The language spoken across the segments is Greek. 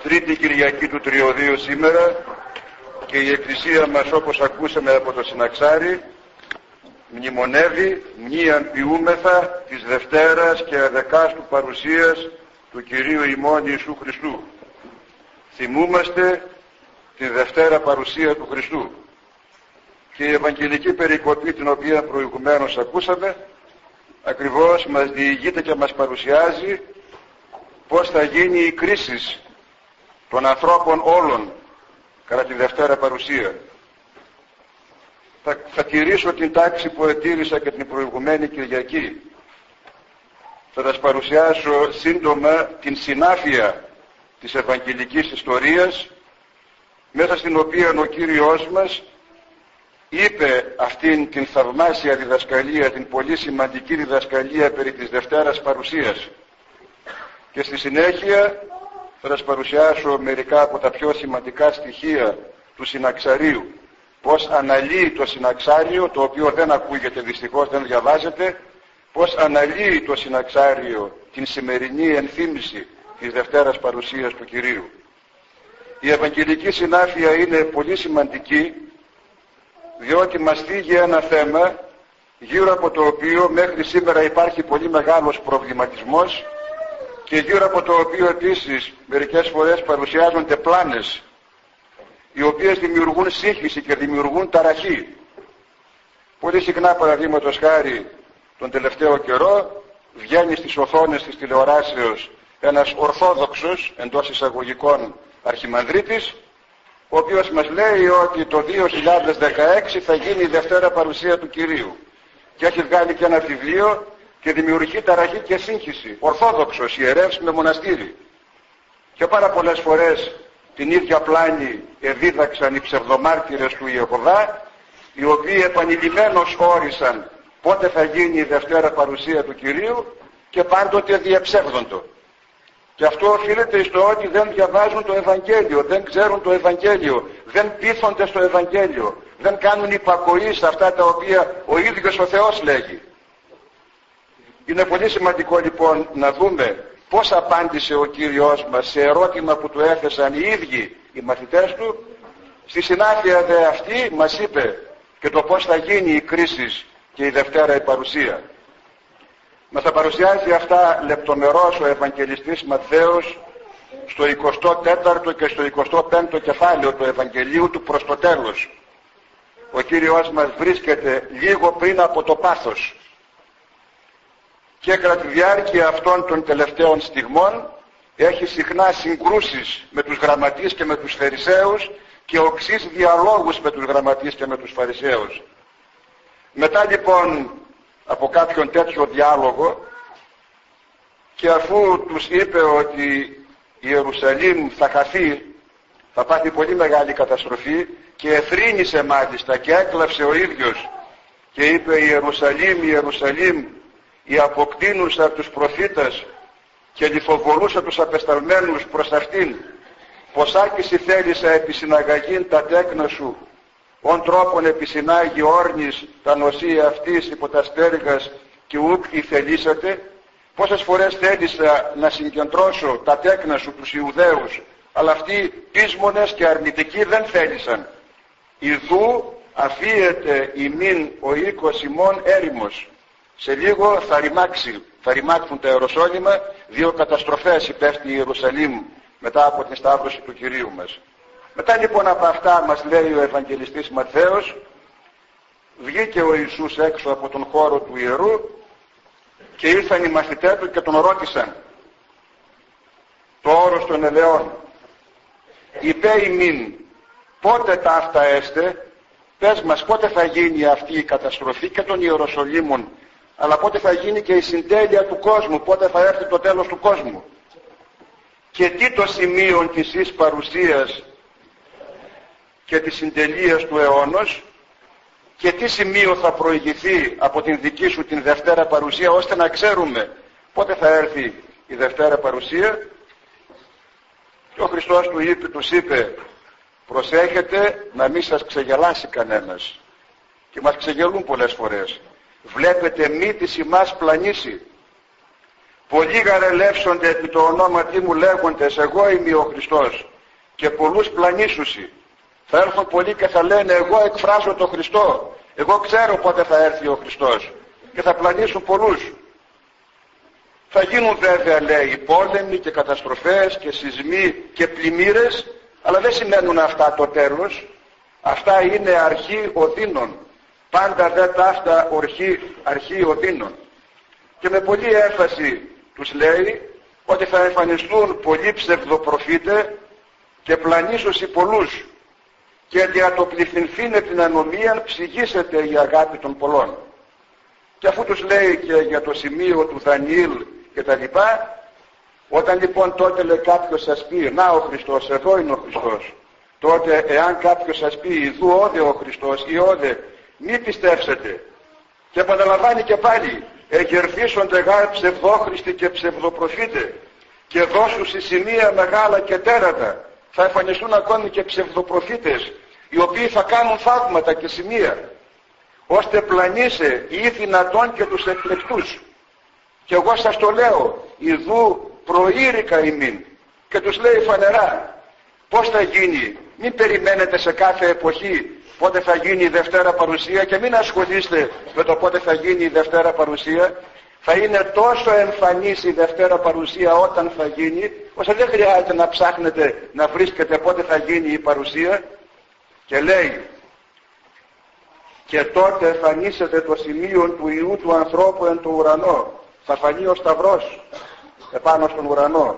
Τρίτη Κυριακή του Τριωδίου σήμερα και η Εκκλησία μας, όπως ακούσαμε από το Συναξάρι, μνημονεύει, μνήαν ποιούμεθα της Δευτέρας και Αδεκάστου παρουσίας του Κυρίου ημών Ιησού Χριστού. Θυμούμαστε τη Δευτέρα παρουσία του Χριστού. Και η Ευαγγελική περικοπή, την οποία προηγουμένως ακούσαμε, ακριβώς μας διηγείται και μας παρουσιάζει πώς θα γίνει η κρίση των ανθρώπων όλων κατά τη Δευτέρα παρουσία. Θα τηρήσω την τάξη που ετήρησα και την προηγουμένη Κυριακή. Θα σας παρουσιάσω σύντομα την συνάφεια της Ευαγγελικής ιστορίας, μέσα στην οποία ο Κύριος μας είπε αυτήν την θαυμάσια διδασκαλία, την πολύ σημαντική διδασκαλία περί της Δευτέρας παρουσίας. Και στη συνέχεια θα σας παρουσιάσω μερικά από τα πιο σημαντικά στοιχεία του Συναξαρίου. Πώς αναλύει το Συναξάριο, το οποίο δεν ακούγεται δυστυχώς, δεν διαβάζεται, πώς αναλύει το Συναξάριο την σημερινή ενθύμηση της Δευτέρας παρουσίας του Κυρίου. Η Ευαγγελική συνάφεια είναι πολύ σημαντική, διότι μας θίγει ένα θέμα γύρω από το οποίο μέχρι σήμερα υπάρχει πολύ μεγάλος προβληματισμός και γύρω από το οποίο επίσης μερικές φορές παρουσιάζονται πλάνες οι οποίες δημιουργούν σύγχυση και δημιουργούν ταραχή. Πολύ συχνά, παραδείγματος χάρη, τον τελευταίο καιρό βγαίνει στις οθόνες της τηλεοράσεως ένας ορθόδοξος, εντός εισαγωγικών, αρχιμανδρίτης, ο οποίος μας λέει ότι το 2016 θα γίνει η Δευτέρα παρουσία του Κυρίου. Και έχει βγάλει και ένα βιβλίο και δημιουργεί ταραχή και σύγχυση. Ορθόδοξος, ιερεύς με μοναστήρι. Και πάρα πολλές φορές την ίδια πλάνη εδίδαξαν οι ψευδομάρτυρες του Ιεχωβά, οι οποίοι επανειλημμένως όρισαν πότε θα γίνει η Δευτέρα παρουσία του Κυρίου και πάντοτε διεψεύδοντο. Και αυτό οφείλεται στο ότι δεν διαβάζουν το Ευαγγέλιο, δεν ξέρουν το Ευαγγέλιο, δεν πείθονται στο Ευαγγέλιο, δεν κάνουν υπακοή σε αυτά τα οποία ο ίδιος ο Θεός λέγει. Είναι πολύ σημαντικό λοιπόν να δούμε πώς απάντησε ο Κύριος μας σε ερώτημα που του έθεσαν οι ίδιοι οι μαθητές του. Στη συνάφεια δε αυτή μας είπε και το πώς θα γίνει η κρίση και η Δευτέρα η παρουσία. Μας θα παρουσιάζει αυτά λεπτομερώς ο Ευαγγελιστής Ματθαίος στο 24ο και στο 25ο κεφάλαιο του Ευαγγελίου του προς το τέλος. Ο Κύριος μας βρίσκεται λίγο πριν από το πάθος. Και κατά τη διάρκεια αυτών των τελευταίων στιγμών έχει συχνά συγκρούσεις με τους γραμματείς και με τους φαρισαίους και οξύς διαλόγους με τους γραμματείς και με τους φαρισαίους. Μετά λοιπόν από κάποιον τέτοιο διάλογο και αφού τους είπε ότι η Ιερουσαλήμ θα χαθεί, θα πάθει πολύ μεγάλη καταστροφή και εθρήνησε μάλιστα και έκλαψε ο ίδιος και είπε «Ιερουσαλήμ, Ιερουσαλήμ, η αποκτήνουσα τους προφήτας και λιθοβολούσα τους απεσταλμένους προς αυτήν, πως άκηση θέλησα επισυναγαγήν τα τέκνα σου, ον τρόπον επισυνάγει όρνης τα νοσία αυτής υπό τα στέργας και ουκ ηθελήσατε». Πόσες φορές θέλησα να συγκεντρώσω τα τέκνα σου τους Ιουδαίους, αλλά αυτοί πείσμονες και αρνητικοί δεν θέλησαν. Ιδού αφίεται ημίν ο οίκος ημών έρημος. Σε λίγο θα ρημάξουν τα Ιεροσόλυμα, 2 καταστροφές υπέφτει η Ιερουσαλήμ μετά από την σταύρωση του Κυρίου μας. Μετά λοιπόν από αυτά μας λέει ο Ευαγγελιστής Ματθαίος, βγήκε ο Ιησούς έξω από τον χώρο του ιερού και ήρθαν οι μαθητές του και τον ρώτησαν το όρος των ελαιών. Υπέ ημίν, πότε ταύτα έστε, πες μας πότε θα γίνει αυτή η καταστροφή και των Ιεροσολύμων, αλλά πότε θα γίνει και η συντέλεια του κόσμου, πότε θα έρθει το τέλος του κόσμου. Και τι το σημείο της εις παρουσίας και της συντελείας του αιώνος και τι σημείο θα προηγηθεί από την δική σου την Δευτέρα παρουσία, ώστε να ξέρουμε πότε θα έρθει η Δευτέρα παρουσία. Και ο Χριστός τους είπε προσέχετε να μην σας ξεγελάσει κανένας. Και μας ξεγελούν πολλές φορές. Βλέπετε μύτης ημάς πλανήσει. Πολλοί γαρελεύσονται επί το ονόματι μου λέγοντες εγώ είμαι ο Χριστός, και πολλούς πλανήσουσι. Θα έρθουν πολλοί και θα λένε εγώ εκφράζω τον Χριστό, εγώ ξέρω πότε θα έρθει ο Χριστός, και θα πλανήσουν πολλούς. Θα γίνουν βέβαια, λέει, πόλεμοι και καταστροφές και σεισμοί και πλημμύρες, αλλά δεν σημαίνουν αυτά το τέλος. Αυτά είναι αρχή οδύνων. Πάντα δεν ταύτα αρχή οδύνων. Και με πολλή έμφαση τους λέει ότι θα εμφανιστούν πολλοί ψευδοπροφήτες και πλανήσωσι πολλούς, και δια το πληθυνθήνε την ανομίαν ψυγίσεται η αγάπη των πολλών. Και αφού τους λέει και για το σημείο του Δανιήλ και τα λοιπά, όταν λοιπόν τότε λέει κάποιος σας πει να ο Χριστός, εδώ είναι ο Χριστός, τότε εάν κάποιος σας πει ιδού όδε ο Χριστός ή όδε, μη πιστεύσετε. Και επαναλαμβάνει και πάλι, εγερθήσονται γάρ ψευδόχριστοι και ψευδοπροφήτε, και δώσουν στη σημεία μεγάλα και τέρατα. Θα εμφανιστούν ακόμη και ψευδοπροφήτες, οι οποίοι θα κάνουν θαύματα και σημεία, ώστε πλανήσε ή δυνατόν και τους εκλεκτούς. Και εγώ σας το λέω, ιδού προείρικα ημίν. Και τους λέει φανερά, πώς θα γίνει. Μην περιμένετε σε κάθε εποχή πότε θα γίνει η Δευτέρα Παρουσία, και μην ασχολείστε με το πότε θα γίνει η Δευτέρα Παρουσία. Θα είναι τόσο εμφανής η Δευτέρα Παρουσία όταν θα γίνει, ώστε δεν χρειάζεται να ψάχνετε να βρίσκετε πότε θα γίνει η παρουσία. Και λέει, και τότε εμφανίσετε το σημείο του Υιού του ανθρώπου εν το ουρανό. Θα φανεί ο Σταυρός επάνω στον ουρανό.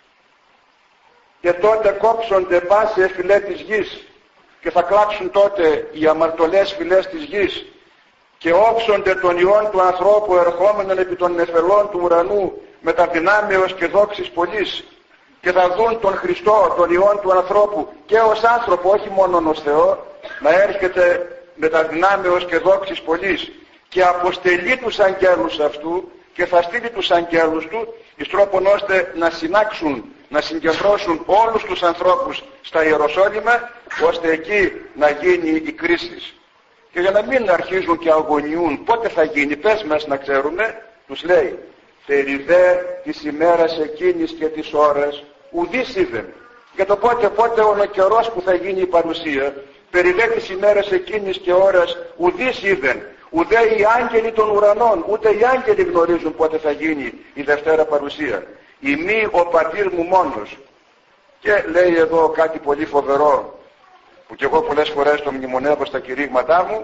Και τότε κόψονται πάσες φυλές της γης, και θα κλάψουν τότε οι αμαρτωλές φυλές της γης, και όψονται των ιών του ανθρώπου ερχόμενων επί των νεφελών του ουρανού με τα δυνάμεως και δόξης πολλής, και θα δουν τον Χριστό, τον ιών του ανθρώπου, και ως άνθρωπο, όχι μόνον ως Θεό, να έρχεται με τα δυνάμεως και δόξης πολλής, και αποστελεί τους αγγέλους αυτού, και θα στείλει τους αγγέλους του εις τρόπον ώστε να συνάξουν, να συγκεντρώσουν όλους τους ανθρώπους στα Ιεροσόλυμα, ώστε εκεί να γίνει η κρίση. Και για να μην αρχίζουν και αγωνιούν πότε θα γίνει, πες μας να ξέρουμε, τους λέει, περί δε της ημέρας εκείνης και της ώρας ουδείς είδεν. Για το πότε ο καιρός που θα γίνει η παρουσία, περί δε της ημέρας εκείνης και ώρας ουδείς είδεν. Ουδέ οι άγγελοι των ουρανών, ούτε οι άγγελοι γνωρίζουν πότε θα γίνει η Δευτέρα Παρουσία. Ημί ο πατήρ μου μόνος. Και λέει εδώ κάτι πολύ φοβερό, που κι εγώ πολλές φορές το μνημονεύω στα κηρύγματά μου,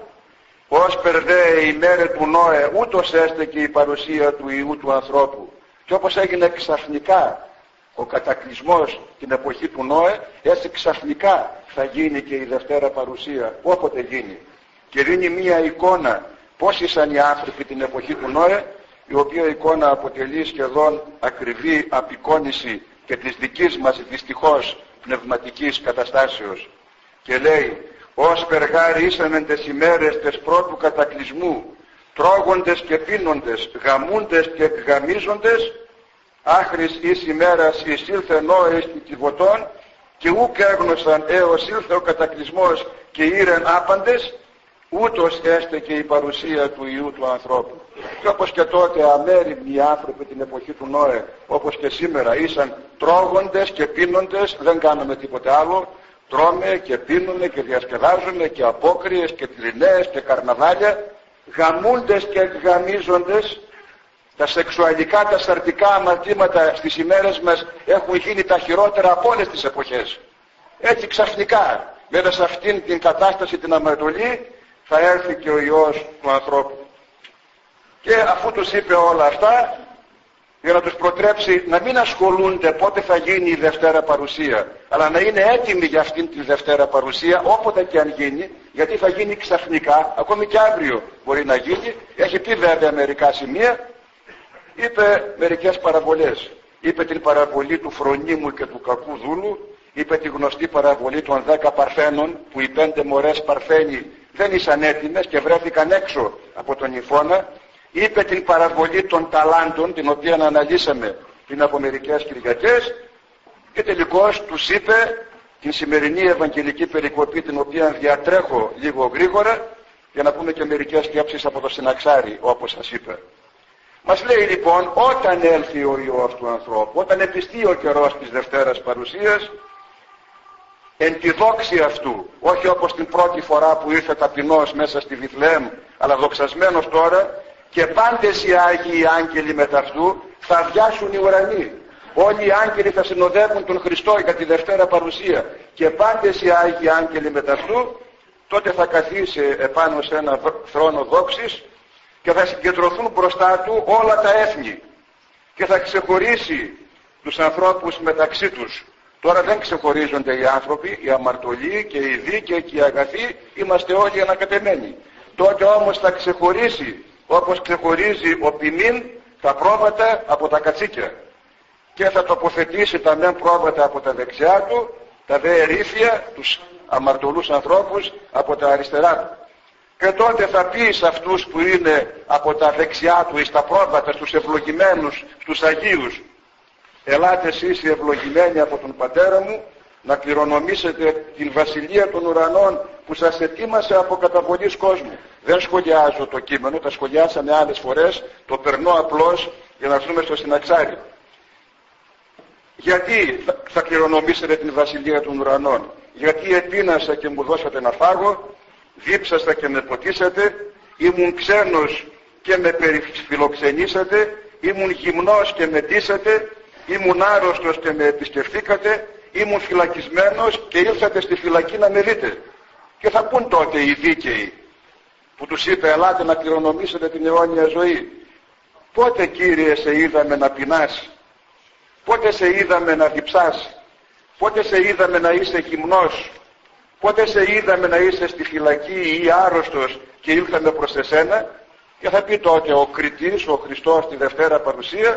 ως περδέ η μέρε του Νόε, ούτως έστε και η παρουσία του Υιού του ανθρώπου. Και όπως έγινε ξαφνικά ο κατακλυσμός την εποχή του Νόε, έτσι ξαφνικά θα γίνει και η Δευτέρα Παρουσία, όποτε γίνει. Και δίνει μία εικόνα πώς ήσαν οι άνθρωποι την εποχή του Νόε, η οποία εικόνα αποτελεί σχεδόν ακριβή απεικόνηση και της δικής μας δυστυχώς πνευματικής καταστάσεως. Και λέει, ως περγάρι ήσανεν τες ημέρες τες πρώτου κατακλυσμού, τρώγοντες και πίνοντες, γαμούντες και γαμίζοντες, άχρης εις ημέρας εις ήλθε Νόε εις κυβωτών, και ούκ έγνωσαν έως ήλθε ο κατακλυσμός και ήρεν άπαντες, ούτως έστε και η παρουσία του Υιού του ανθρώπου. Και όπως και τότε αμέριμνοι άνθρωποι την εποχή του Νόε, όπως και σήμερα, ήσαν τρώγοντες και πίνοντες, δεν κάναμε τίποτε άλλο, τρώμε και πίνουμε και διασκεδάζουμε και απόκριες και τλινές και καρναβάλια, γαμούντες και γαμίζοντες. Τα σεξουαλικά, τα σαρτικά αμαρτήματα στις ημέρες μας έχουν γίνει τα χειρότερα από όλες τις εποχές. Έτσι ξαφνικά, βέβαια σε αυτήν την κατάσταση την αμαρτωλή, θα έρθει και ο Υιός του ανθρώπου. Και αφού τους είπε όλα αυτά, για να τους προτρέψει να μην ασχολούνται πότε θα γίνει η Δευτέρα Παρουσία, αλλά να είναι έτοιμοι για αυτήν τη Δευτέρα Παρουσία, όποτε και αν γίνει, γιατί θα γίνει ξαφνικά, ακόμη και αύριο μπορεί να γίνει. Έχει πει βέβαια μερικά σημεία, είπε μερικές παραβολές. Είπε την παραβολή του Φρονίμου και του κακού δούλου, είπε τη γνωστή παραβολή των 10 παρθένων, που οι 5 μωρές παρθένοι δεν ήσαν έτοιμες και βρέθηκαν έξω από τον Ιφώνα. Είπε την παραβολή των ταλάντων, την οποία αναλύσαμε πριν από μερικές Κυριακές, και τελικώς τους είπε την σημερινή Ευαγγελική περικοπή, την οποία διατρέχω λίγο γρήγορα για να πούμε και μερικές σκέψεις από το Συναξάρι, όπως σας είπα. Μας λέει λοιπόν, όταν έλθει ο Υιός του ανθρώπου, όταν επιστεί ο καιρός της Δευτέρας Παρουσίας, εν τη δόξη αυτού, όχι όπως την πρώτη φορά που ήρθε ταπεινός μέσα στη Βιθλεέμ, αλλά δοξασμένος τώρα, και πάντες οι Άγιοι άγγελοι μετά αυτού θα αδειάσουν οι ουρανοί. Όλοι οι άγγελοι θα συνοδεύουν τον Χριστό για τη Δευτέρα Παρουσία και πάντες οι Άγιοι άγγελοι μετά αυτού, τότε θα καθίσει επάνω σε ένα θρόνο δόξης και θα συγκεντρωθούν μπροστά του όλα τα έθνη και θα ξεχωρίσει τους ανθρώπους μεταξύ τους. Τώρα δεν ξεχωρίζονται οι άνθρωποι, οι αμαρτωλοί και οι δίκαιοι και οι αγαθοί, είμαστε όλοι ανακατεμένοι. Τότε όμως θα ξεχωρίσει, όπως ξεχωρίζει ο ποιμήν, τα πρόβατα από τα κατσίκια και θα τοποθετήσει τα μεν πρόβατα από τα δεξιά του, τα δε ερήφια, τους αμαρτωλούς ανθρώπους, από τα αριστερά του. Και τότε θα πει σε αυτούς που είναι από τα δεξιά του ή στα πρόβατα, στους ευλογημένους, στους Αγίους, ελάτε εσείς οι ευλογημένοι από τον Πατέρα μου να κληρονομήσετε την βασιλεία των ουρανών που σας ετοίμασε από καταβολής κόσμου. Δεν σχολιάζω το κείμενο, τα σχολιάσαμε άλλες φορές, το περνώ απλώς για να έρθουμε στο συναξάρι. Γιατί θα κληρονομήσετε την βασιλεία των ουρανών? Γιατί επίνασα και μου δώσατε να φάγω, δίψασα και με ποτίσατε, ήμουν ξένος και με φιλοξενήσατε, ήμουν γυμνός και με ντύσατε, ήμουν άρρωστος και με επισκεφθήκατε, ήμουν φυλακισμένος και ήλθατε στη φυλακή να με δείτε. Και θα πούν τότε οι δίκαιοι που τους είπε ελάτε να κληρονομήσετε την αιώνια ζωή. Πότε Κύριε σε είδαμε να πεινάς? Πότε σε είδαμε να διψάς? Πότε σε είδαμε να είσαι γυμνός? Πότε σε είδαμε να είσαι στη φυλακή ή άρρωστος και ήλθαμε προς εσένα? Και θα πει τότε ο κριτής, ο Χριστός στη Δευτέρα Παρουσία,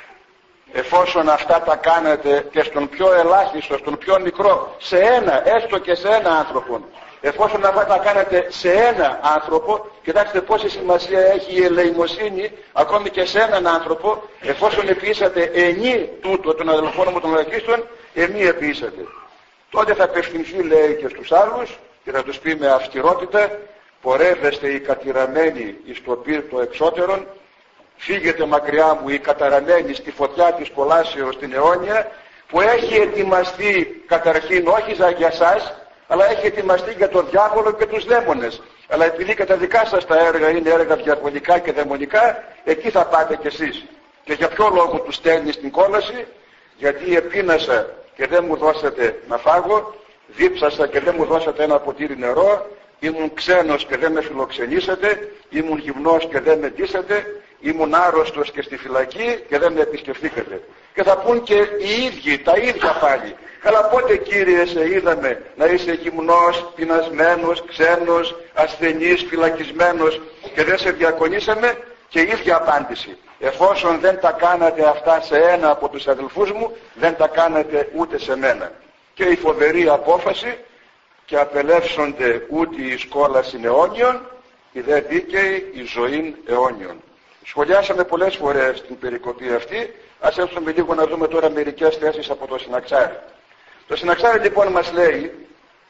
εφόσον αυτά τα κάνετε και στον πιο ελάχιστο, στον πιο μικρό, σε ένα, έστω και σε ένα άνθρωπο, εφόσον αυτά τα κάνετε σε ένα άνθρωπο, κοιτάξτε πόση σημασία έχει η ελεημοσύνη ακόμη και σε έναν άνθρωπο, εφόσον επιήσατε ενή τούτο των αδελφών μου των ελαχίστων, εμεί επιήσατε. Τότε θα απευθυνθεί, λέει, και στους άλλους και θα τους πει με αυστηρότητα, πορεύεστε οι κατηραμένοι εις το πύρ το εξώτερον, φύγετε μακριά μου οι καταραμένοι στη φωτιά της κολάσεως την αιώνια, που έχει ετοιμαστεί καταρχήν όχι για σας, αλλά έχει ετοιμαστεί για τον διάβολο και τους δαίμονες. Αλλά επειδή και τα δικά σας τα έργα είναι έργα διαβολικά και δαιμονικά, εκεί θα πάτε κι εσείς. Και για ποιο λόγο τους στέλνει στην κόλαση? Γιατί επίνασα και δεν μου δώσατε να φάγω, δίψασα και δεν μου δώσατε ένα ποτήρι νερό, ήμουν ξένος και δεν με φιλοξενήσατε, ήμουν γυμνός και δεν με ντύσατε, ήμουν άρρωστος και στη φυλακή και δεν με επισκεφθήκατε. Και θα πούν και οι ίδιοι, τα ίδια πάλι. Καλά πότε Κύριε σε είδαμε να είσαι γυμνός, πεινασμένος, ξένος, ασθενής, φυλακισμένος και δεν σε διακονήσαμε? Και η ίδια απάντηση. Εφόσον δεν τα κάνατε αυτά σε ένα από τους αδελφούς μου, δεν τα κάνατε ούτε σε μένα. Και η φοβερή απόφαση, και απελεύσονται ούτε η σκόλαση αιώνιων, οι δε δίκαιοι η ζωή αιώνιων. Σχολιάσαμε πολλές φορές την περικοπή αυτή. Ας έρθουμε λίγο να δούμε τώρα μερικές θέσεις από το Συναξάρι. Το Συναξάρι λοιπόν μας λέει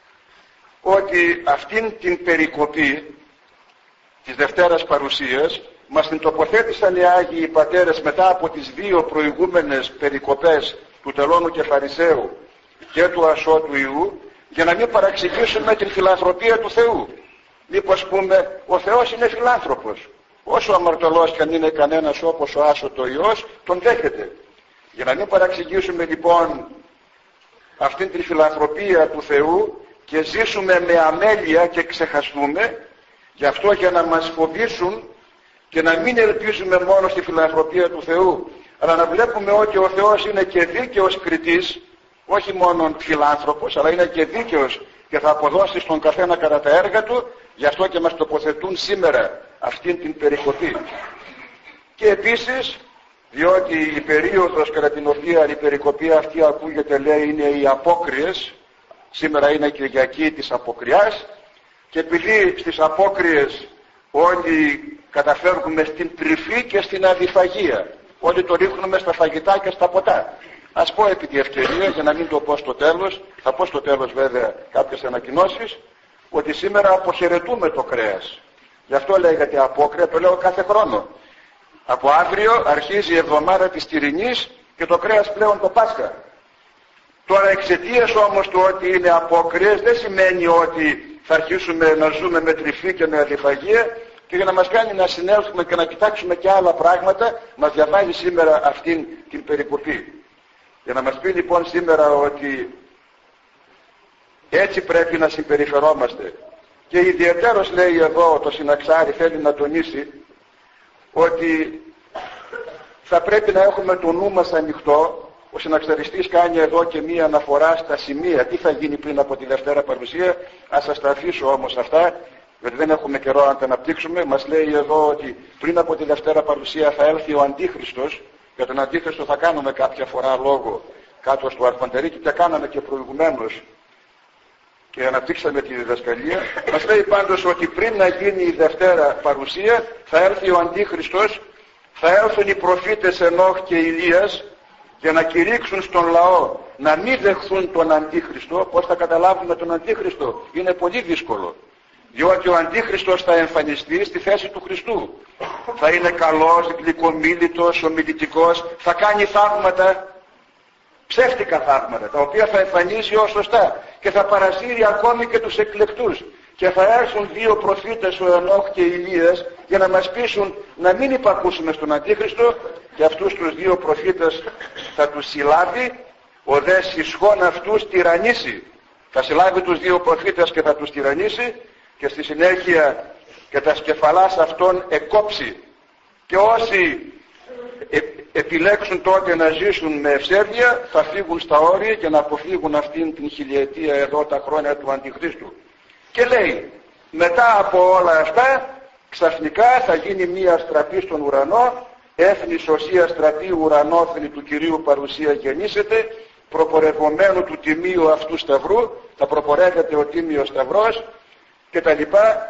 ότι αυτήν την περικοπή της Δευτέρας Παρουσίας μας την τοποθέτησαν οι Άγιοι Πατέρες μετά από τις δύο προηγούμενες περικοπές του τελώνου και Φαρισαίου και του ασώτου Ιού, για να μην παραξηγήσουμε την φιλανθρωπία του Θεού. Μήπως πούμε ο Θεός είναι φιλάνθρωπος, όσο αμαρτωλός κι αν είναι κανένας όπως ο άσωτο Υιός, τον δέχεται. Για να μην παραξηγήσουμε λοιπόν αυτήν την φιλανθρωπία του Θεού και ζήσουμε με αμέλεια και ξεχαστούμε, γι' αυτό για να μας φοβήσουν και να μην ελπίζουμε μόνο στη φιλανθρωπία του Θεού, αλλά να βλέπουμε ότι ο Θεός είναι και δίκαιος κριτής, όχι μόνο φιλάνθρωπος, αλλά είναι και δίκαιος και θα αποδώσει στον καθένα κατά τα έργα του. Γι' αυτό και μας τοποθετούν σήμερα αυτήν την περικοπή. Και επίσης, διότι η περίοδος κατά την οποία η περικοπή αυτή ακούγεται, λέει, είναι οι απόκριες, σήμερα είναι Κυριακή της Αποκριάς, και επειδή στις απόκριες όλοι καταφεύγουμε στην τρυφή και στην αδιφαγία, όλοι το ρίχνουμε στα φαγητά και στα ποτά. Ας πω επί τη ευκαιρία, για να μην το πω στο τέλος, θα πω στο τέλος βέβαια κάποιες ανακοινώσεις, ότι σήμερα αποχαιρετούμε το κρέας. Γι' αυτό λέγεται απόκρια, το λέω κάθε χρόνο. Από αύριο αρχίζει η εβδομάδα της Τυρινής και το κρέας πλέον το Πάσχα. Τώρα εξαιτίας όμως του ότι είναι απόκριες δεν σημαίνει ότι θα αρχίσουμε να ζούμε με τρυφή και με αδιφαγία, και για να μας κάνει να συνέλθουμε και να κοιτάξουμε και άλλα πράγματα μας διαβάζει σήμερα αυτήν την περικοπή. Για να μας πει λοιπόν σήμερα ότι έτσι πρέπει να συμπεριφερόμαστε. Και ιδιαιτέρως λέει εδώ το συναξάρι, θέλει να τονίσει ότι θα πρέπει να έχουμε το νου μας ανοιχτό. Ο συναξαριστής κάνει εδώ και μία αναφορά στα σημεία, τι θα γίνει πριν από τη Δευτέρα Παρουσία. Ας σας τα αφήσω όμως αυτά, γιατί δεν έχουμε καιρό να τα αναπτύξουμε. Μας λέει εδώ ότι πριν από τη Δευτέρα Παρουσία θα έλθει ο Αντίχριστος. Για τον Αντίχριστο θα κάνουμε κάποια φορά λόγο κάτω στο Αρχοντερίκη και κάναμε και προηγουμένως και αναπτύξαμε τη διδασκαλία. Μας λέει πάντως ότι πριν να γίνει η Δευτέρα Παρουσία θα έρθει ο Αντίχριστος, θα έρθουν οι προφήτες Ενώχ και Ηλίας για να κηρύξουν στον λαό να μην δεχθούν τον Αντίχριστο. Πώς θα καταλάβουμε τον Αντίχριστο? Είναι πολύ δύσκολο. Διότι ο Αντίχριστος θα εμφανιστεί στη θέση του Χριστού. Θα είναι καλός, γλυκομίλητος, ομιλητικός, θα κάνει θαύματα, ψεύτικα θαύματα, τα οποία θα εμφανίζει ως σωστά και θα παρασύρει ακόμη και τους εκλεκτούς. Και θα έρθουν δύο προφήτες, ο Ενώχ και Ηλίας, για να μας πείσουν να μην υπακούσουμε στον Αντίχριστο, και αυτούς τους δύο προφήτες θα τους συλλάβει, ο δε συσχών αυτούς τυραννήσει. Θα συλλάβει τους δύο προφήτες και θα τους τυραννήσει και στη συνέχεια και τα σκεφαλάς αυτών εκόψει. Και όσοι επιλέξουν τότε να ζήσουν με ευσέβεια θα φύγουν στα όρια και να αποφύγουν αυτήν την χιλιετία εδώ τα χρόνια του Αντιχρίστου. Και λέει, μετά από όλα αυτά ξαφνικά θα γίνει μία στραπή στον ουρανό, έθνη σωσία στρατή ουρανόθνη του Κυρίου παρουσία γεννήσεται, προπορευομένου του τιμίου αυτού σταυρού, θα προπορεύεται ο τίμιος σταυρός και τα λοιπά.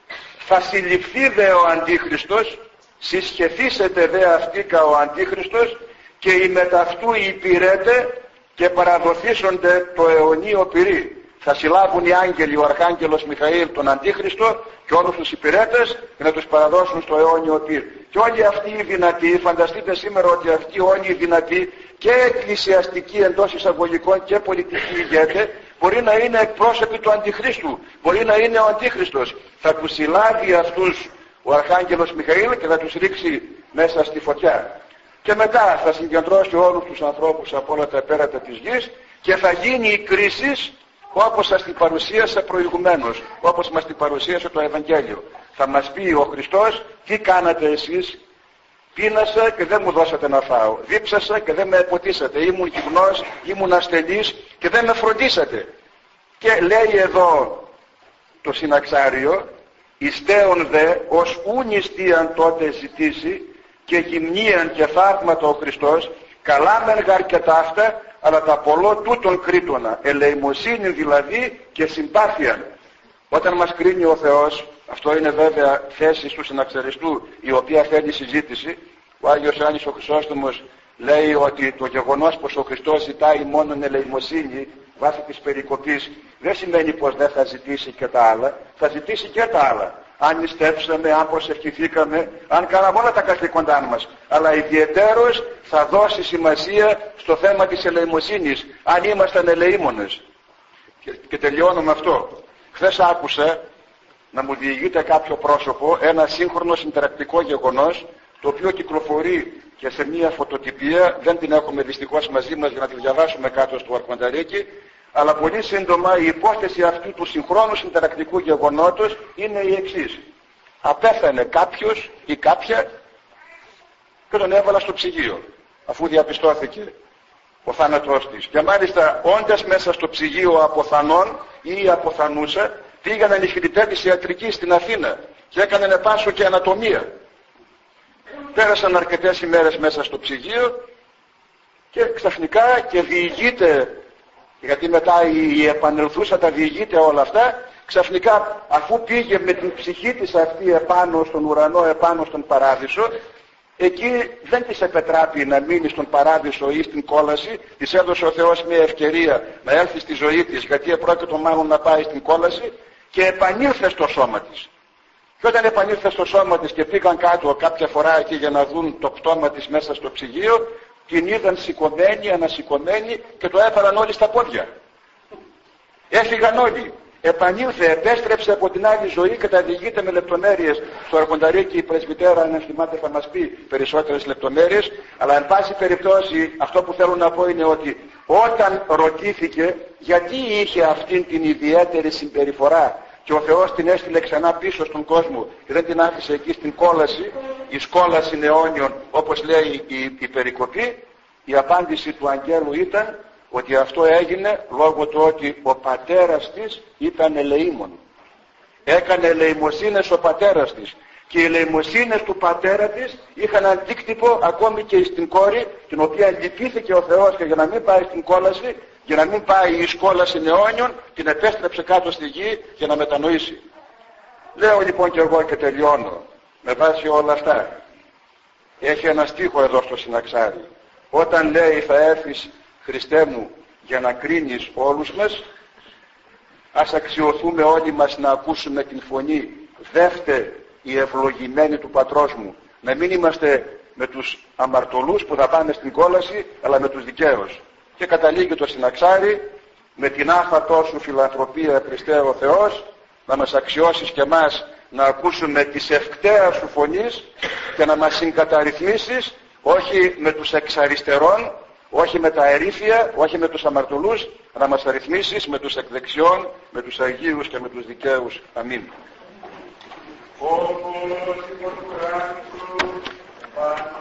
Θα συλληφθεί δε ο Αντίχριστος, συσχεθήσεται δε αυτήκα ο Αντίχριστος και οι μεταυτού υπηρέτε και παραδοθήσονται το αιωνίο πυρί. Θα συλλάβουν οι άγγελοι, ο Αρχάγγελος Μιχαήλ τον Αντίχριστο και όλους τους υπηρέτες και να τους παραδώσουν στο αιώνιο πυρ. Και όλοι αυτοί οι δυνατοί, φανταστείτε σήμερα ότι αυτοί όλοι οι δυνατοί και εκκλησιαστικοί εντός εισαγωγικών και πολιτικοί ηγέτες μπορεί να είναι εκπρόσωποι του Αντιχρίστου, μπορεί να είναι ο Αντίχριστος. Θα τους συλλάβει αυτούς ο Αρχάγγελος Μιχαήλ και θα τους ρίξει μέσα στη φωτιά. Και μετά θα συγκεντρώσει όλους τους ανθρώπους από όλα τα πέρατα της γης και θα γίνει η κρίση όπως σας την παρουσίασα προηγουμένως, όπως μας την παρουσίασε το Ευαγγέλιο. Θα μας πει ο Χριστός, τι κάνατε εσείς? Πείνασα και δεν μου δώσατε να φάω, δίψασα και δεν με ποτίσατε, ήμουν γυμνός, ήμουν ασθενής και δεν με φροντίσατε. Και λέει εδώ το συναξάριο, ιστέον δε ως ούν ιστίαν τότε ζητήσει και γυμνίαν και θαύματα ο Χριστός, καλά μεν γαρ και ταύτα, αλλά τα πολλό τούτον κρίτωνα, ελεημοσύνη δηλαδή και συμπάθεια. Όταν μας κρίνει ο Θεός, αυτό είναι βέβαια θέση του συναξαριστού η οποία θέλει συζήτηση. Ο Άγιος Ιωάννης ο Χρυσόστομος λέει ότι το γεγονός πως ο Χριστός ζητάει μόνον ελεημοσύνη βάσει της περικοπής δεν σημαίνει πως δεν θα ζητήσει και τα άλλα, θα ζητήσει και τα άλλα. Αν νηστεύσαμε, αν προσευχηθήκαμε, αν κάναμε όλα τα καθήκοντά μας. Αλλά ιδιαιτέρως θα δώσει σημασία στο θέμα της ελεημοσύνης, αν ήμασταν ελεήμονες. Και τελειώνω με αυτό. Χθες άκουσα να μου διηγείται κάποιο πρόσωπο ένα σύγχρονο συντερακτικό γεγονός, το οποίο κυκλοφορεί και σε μία φωτοτυπία, δεν την έχουμε δυστυχώς μαζί μας για να τη διαβάσουμε κάτω στο Αρχονταρίκι, αλλά πολύ σύντομα η υπόθεση αυτού του συγχρόνου συντερακτικού γεγονότος είναι η εξής. Απέθανε κάποιος ή κάποια και τον έβαλα στο ψυγείο, αφού διαπιστώθηκε ο θάνατός της. Και μάλιστα όντας μέσα στο ψυγείο αποθανών ή αποθανούσα, πήγαιναν οι φοιτητές της ιατρικής στην Αθήνα και έκαναν επάσου και ανατομία. Πέρασαν αρκετές ημέρες μέσα στο ψυγείο και ξαφνικά και διηγείται, γιατί μετά η επανελθούσα τα διηγείται όλα αυτά, ξαφνικά αφού πήγε με την ψυχή της αυτή επάνω στον ουρανό, επάνω στον παράδεισο, εκεί δεν της επετράπει να μείνει στον παράδεισο ή στην κόλαση, της έδωσε ο Θεός μια ευκαιρία να έλθει στη ζωή της, γιατί επρόκειτο μάλλον να πάει στην κόλαση, και επανήλθε στο σώμα της. Και όταν επανήλθε στο σώμα της και πήγαν κάτω κάποια φορά εκεί για να δουν το πτώμα της μέσα στο ψυγείο, την είδαν σηκωμένη, ανασηκωμένη και το έφεραν όλοι στα πόδια. Έφυγαν όλοι. Επανήλθε, επέστρεψε από την άλλη ζωή και τα διηγείται με λεπτομέρειες στο Αρχονταρίκη η πρεσβυτέρα, αν θυμάται θα μας πει περισσότερες λεπτομέρειες, αλλά εν πάση περιπτώσει αυτό που θέλω να πω είναι ότι όταν ρωτήθηκε γιατί είχε αυτήν την ιδιαίτερη συμπεριφορά και ο Θεός την έστειλε ξανά πίσω στον κόσμο και δεν την άφησε εκεί στην κόλαση, η σκόλαση αιώνιων όπως λέει η περικοπή, η απάντηση του αγγέλου ήταν ότι αυτό έγινε λόγω του ότι ο πατέρας της ήταν ελεήμων. Έκανε ελεημοσύνες ο πατέρας της και οι ελεημοσύνες του πατέρα της είχαν αντίκτυπο ακόμη και στην κόρη, την οποία λυπήθηκε ο Θεός και για να μην πάει στην κόλαση, για να μην πάει η σκόλαση αιώνιων, την επέστρεψε κάτω στη γη για να μετανοήσει. Λέω λοιπόν και εγώ και τελειώνω με βάση όλα αυτά. Έχει ένα στίχο εδώ στο Συναξάρι. Όταν λέει θα έρθεις Χριστέ μου για να κρίνεις όλους μας, ας αξιωθούμε όλοι μας να ακούσουμε την φωνή δεύτε οι ευλογημένοι του πατρός μου, να μην είμαστε με τους αμαρτωλούς που θα πάνε στην κόλαση, αλλά με τους δικαίους. Και καταλήγει το Συναξάρι, με την άφατό σου φιλανθρωπία Χριστέ ο Θεός, να μας αξιώσεις και μας να ακούσουμε τις ευκταίας σου φωνής και να μας συγκαταρρυθμίσεις, όχι με τους εξαριστερών, όχι με τα ερήφια, όχι με τους αμαρτωλούς, να μας αριθμίσεις με τους εκδεξιών, με τους Αγίους και με τους δικαίους. Αμήν. Όπως